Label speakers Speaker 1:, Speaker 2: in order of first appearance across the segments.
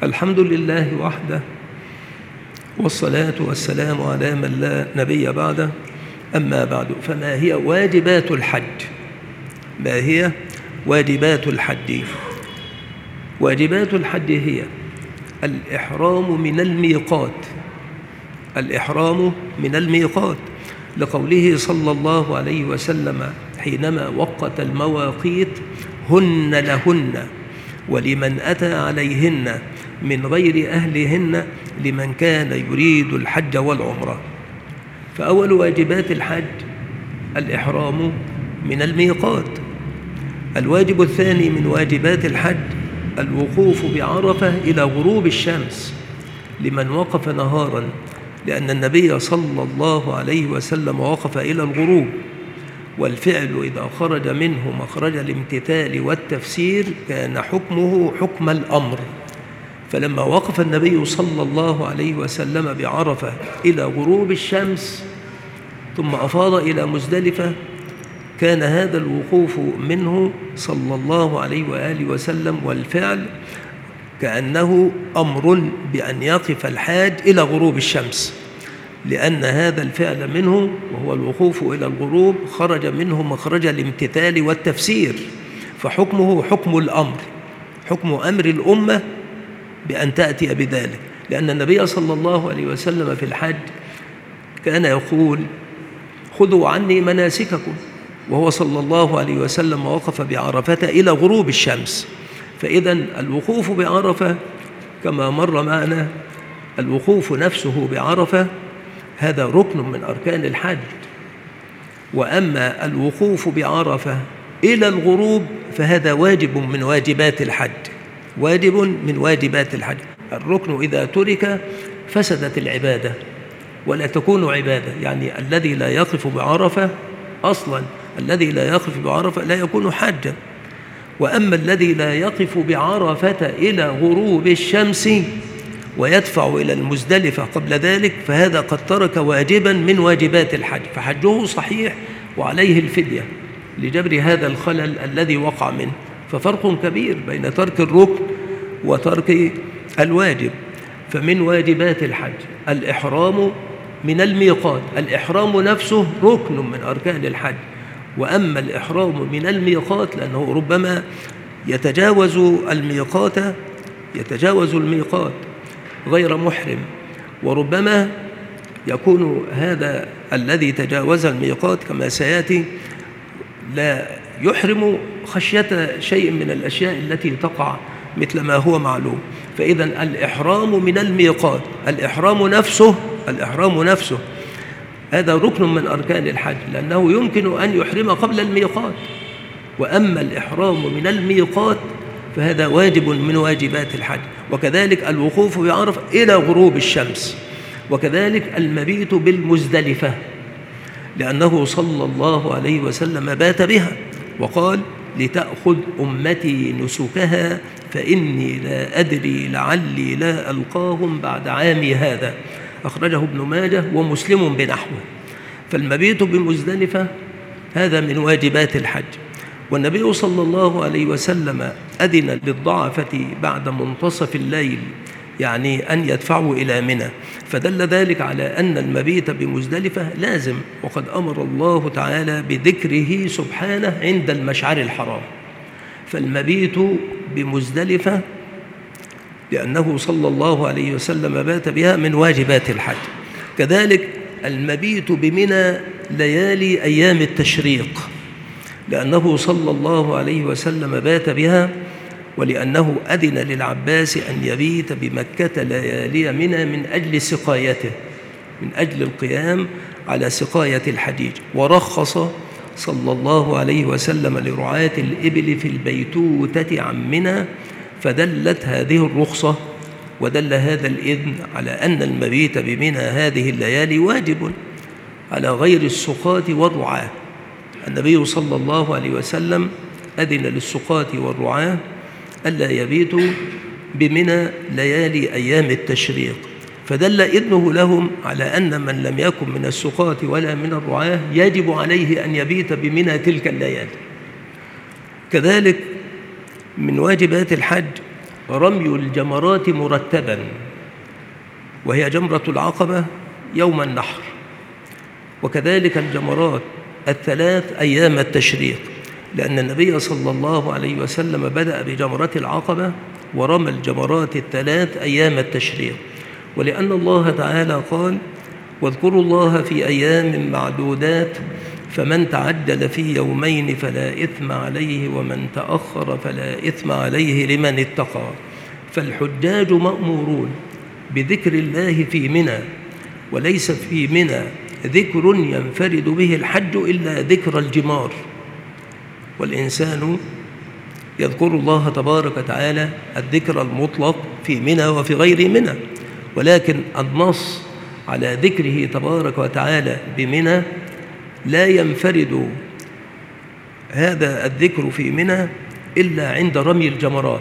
Speaker 1: الحمد لله وحده، والصلاة والسلام على من لا نبي بعده. أما بعد، فما هي واجبات الحج؟ ما هي واجبات الحج؟ واجبات الحج هي الإحرام من الميقات. الإحرام من الميقات، لقوله صلى الله عليه وسلم حينما وقت المواقيت: هن لهن ولمن أتى عليهن من غير أهلهن لمن كان يريد الحج والعمرة. فأول واجبات الحج الإحرام من الميقات. الواجب الثاني من واجبات الحج الوقوف بعرفة إلى غروب الشمس لمن وقف نهارا، لأن النبي صلى الله عليه وسلم وقف إلى الغروب، والفعل إذا خرج منه مخرج الامتثال والتفسير كان حكمه حكم الأمر. فلما وقف النبي صلى الله عليه وسلم بعرفة إلى غروب الشمس ثم أفاض إلى مزدلفة، كان هذا الوقوف منه صلى الله عليه وآله وسلم والفعل كأنه أمر بأن يقف الحاج إلى غروب الشمس، لأن هذا الفعل منه وهو الوقوف إلى الغروب خرج منه مخرج الامتثال والتفسير، فحكمه حكم الأمر، حكم أمر الأمة بأن تأتي بذلك. لأن النبي صلى الله عليه وسلم في الحج كان يقول: خذوا عني مناسككم، وهو صلى الله عليه وسلم وقف بعرفة إلى غروب الشمس. فإذا الوقوف بعرفة كما مر معنا، الوقوف نفسه بعرفة هذا ركن من أركان الحج. وأما الوقوف بعرفة إلى الغروب فهذا واجب من واجبات الحج، واجب من واجبات الحج. الركن إذا ترك فسدت العبادة ولا تكون عبادة، يعني الذي لا يقف بعرفة أصلا، الذي لا يقف بعرفة لا يكون حجا. وأما الذي لا يقف بعرفة إلى غروب الشمس ويدفع إلى المزدلفة قبل ذلك فهذا قد ترك واجبا من واجبات الحج، فحجه صحيح وعليه الفدية لجبر هذا الخلل الذي وقع منه. ففرق كبير بين ترك الركن وترك الواجب. فمن واجبات الحج الإحرام من الميقات. الإحرام نفسه ركن من أركان الحج، وأما الإحرام من الميقات لأنه ربما يتجاوز الميقات غير محرم، وربما يكون هذا الذي تجاوز الميقات كما سيأتي لا يحرم خشية شيء من الأشياء التي تقع مثل ما هو معلوم. فإذا الإحرام من الميقات، الإحرام نفسه هذا ركن من أركان الحج، لأنه يمكن أن يحرم قبل الميقات. وأما الإحرام من الميقات فهذا واجب من واجبات الحج. وكذلك الوقوف بعرفة إلى غروب الشمس، وكذلك المبيت بالمزدلفة، لأنه صلى الله عليه وسلم بات بها وقال: لتأخذ أمتي نسكها فإني لا أدري لعلي لا ألقاهم بعد عامي هذا. أخرجه ابن ماجه ومسلم بنحوه. فالمبيت بمزدلفة هذا من واجبات الحج. والنبي صلى الله عليه وسلم أذن للضعفة بعد منتصف الليل، يعني أن يدفعوا إلى منى، فدل ذلك على أن المبيت بمزدلفة لازم، وقد أمر الله تعالى بذكره سبحانه عند المشعر الحرام. فالمبيت بمزدلفة لأنه صلى الله عليه وسلم بات بها من واجبات الحج. كذلك المبيت بمنى ليالي أيام التشريق، لأنه صلى الله عليه وسلم بات بها، ولأنه أذن للعباس أن يبيت بمكة ليالي منى من أجل سقايته، من أجل القيام على سقاية الحجيج. ورخص صلى الله عليه وسلم لرعاة الإبل في البيتوتة عن منى، فدلت هذه الرخصة ودل هذا الإذن على أن المبيت بمنى هذه الليالي واجب على غير السقاة والرعاة. النبي صلى الله عليه وسلم أذن للسقاة والرعاة ألا يبيتوا بمنى ليالي أيام التشريق، فدل إذنه لهم على أن من لم يكن من السقاة ولا من الرعاة يجب عليه أن يبيت بمنى تلك الليالي. كذلك من واجبات الحج رمي الجمرات مرتبا، وهي جمرة العقبة يوم النحر، وكذلك الجمرات الثلاث أيام التشريق، لأن النبي صلى الله عليه وسلم بدأ بجمرة العقبة ورمى الجمرات الثلاث أيام التشريق، ولأن الله تعالى قال: واذكروا الله في أيام معدودات فمن تعجل في يومين فلا إثم عليه ومن تأخر فلا إثم عليه لمن اتقى. فالحجاج مأمورون بذكر الله في منى، وليس في منى ذكر ينفرد به الحج إلا ذكر الجمار، والإنسان يذكر الله تبارك وتعالى الذكر المطلق في منى وفي غير منى، ولكن النص على ذكره تبارك وتعالى بمنى لا ينفرد هذا الذكر في منى إلا عند رمي الجمرات.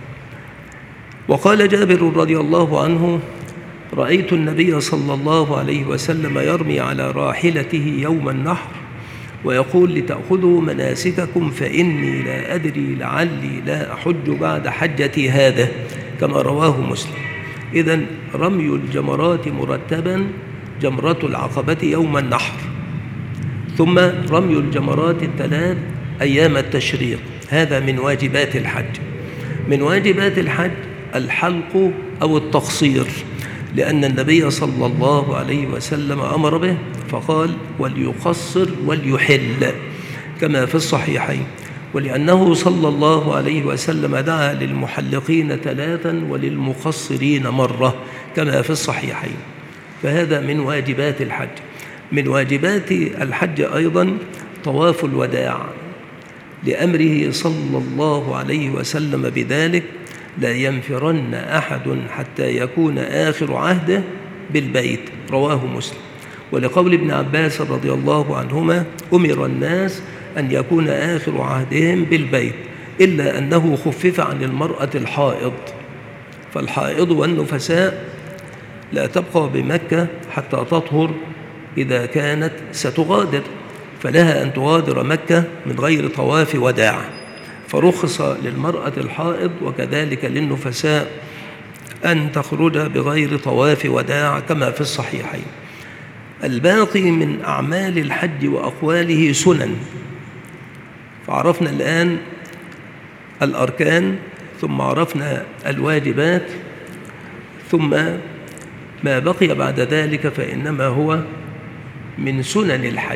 Speaker 1: وقال جابر رضي الله عنه: رأيت النبي صلى الله عليه وسلم يرمي على راحلته يوم النحر ويقول: لتأخذوا مناسككم فإني لا أدري لعلي لا أحج بعد حجتي هذا، كما رواه مسلم. إذن رمي الجمرات مرتبا جمرة العقبة يوم النحر، ثم رمي الجمرات الثلاث أيام التشريق، هذا من واجبات الحج. من واجبات الحج الحلق أو التقصير، لأن النبي صلى الله عليه وسلم أمر به فقال: وليقصر وليحل، كما في الصحيحين، ولأنه صلى الله عليه وسلم دعا للمحلقين 3 وللمقصرين مرة، كما في الصحيحين. فهذا من واجبات الحج. من واجبات الحج أيضا طواف الوداع، لأمره صلى الله عليه وسلم بذلك: لا ينفرن أحد حتى يكون آخر عهده بالبيت، رواه مسلم. ولقول ابن عباس رضي الله عنهما: أمر الناس أن يكون آخر عهدهم بالبيت، إلا أنه خفف عن المرأة الحائض، فالحائض والنفساء لا تبقى بمكة حتى تطهر إذا كانت ستغادر، فلها أن تغادر مكة من غير طواف وداع، فرخص للمرأة الحائض وكذلك للنفساء أن تخرج بغير طواف وداع، كما في الصحيحين. الباقي من أعمال الحج وأقواله سنن، فعرفنا الآن الأركان، ثم عرفنا الواجبات، ثم ما بقي بعد ذلك فإنما هو من سنن الحج: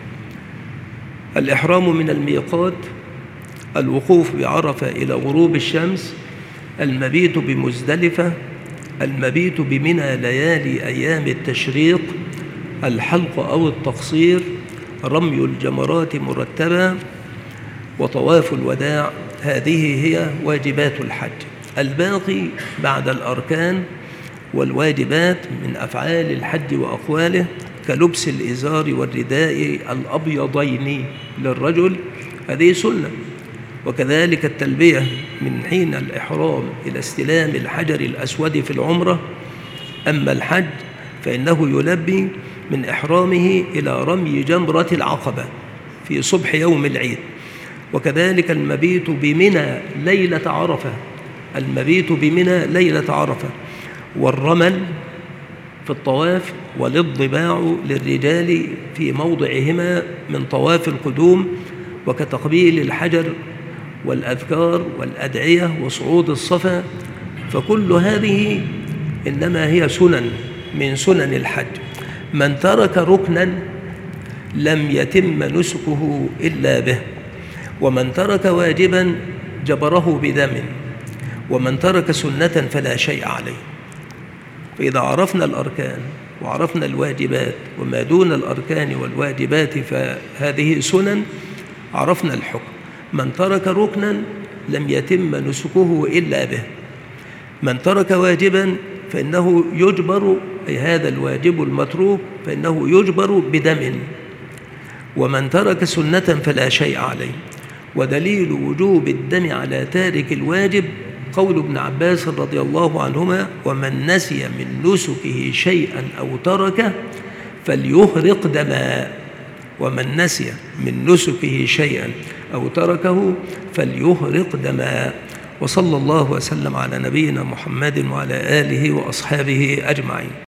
Speaker 1: الإحرام من الميقات، الوقوف بعرفة إلى غروب الشمس، المبيت بمزدلفة، المبيت بمنى ليالي أيام التشريق، الحلق أو التقصير، رمي الجمرات مرتبا، وطواف الوداع. هذه هي واجبات الحج. الباقي بعد الأركان والواجبات من أفعال الحج وأقواله كلبس الإزار والرداء الأبيضين للرجل، هذه سنة، وكذلك التلبية من حين الإحرام إلى استلام الحجر الأسود في العمرة. أما الحج فإنه يلبي من إحرامه إلى رمي جمرة العقبة في صبح يوم العيد، وكذلك المبيت بمنى ليلة عرفة، المبيت بمنى ليلة عرفة، والرمل في الطواف، والاضباع للرجال في موضعهما من طواف القدوم، وكتقبيل الحجر والأذكار والأدعية وصعود الصفا. فكل هذه إنما هي سنن من سنن الحج. من ترك ركنا لم يتم نسكه إلا به، ومن ترك واجبا جبره بدم، ومن ترك سنة فلا شيء عليه. فإذا عرفنا الأركان وعرفنا الواجبات وما دون الأركان والواجبات فهذه سنن، عرفنا الحكم. من ترك ركنا لم يتم نسكه إلا به، من ترك واجبا فإنه يجبر، أي هذا الواجب المتروك فإنه يجبر بدم، ومن ترك سنة فلا شيء عليه. ودليل وجوب الدم على تارك الواجب قول ابن عباس رضي الله عنهما: ومن نسي من نسكه شيئا أو تركه فليهرق دما. ومن نسي من نسكه شيئا أو تركه فليهرق دما. وصلى الله وسلم على نبينا محمد وعلى آله وأصحابه أجمعين.